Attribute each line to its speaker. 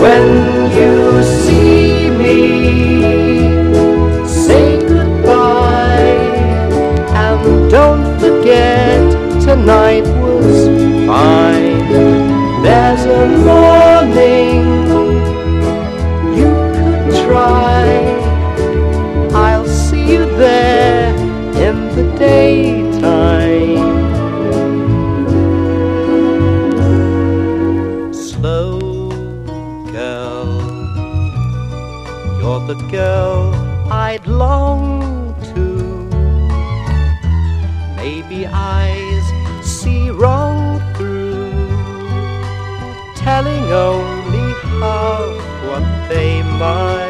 Speaker 1: When you see me, say goodbye, and don't forget tonight was fine. There's a morning you could try. I'll see you there in the daytime. Slow girl, you're the girl I'd long to. Maybe eyes see wrong through, telling only half what they might.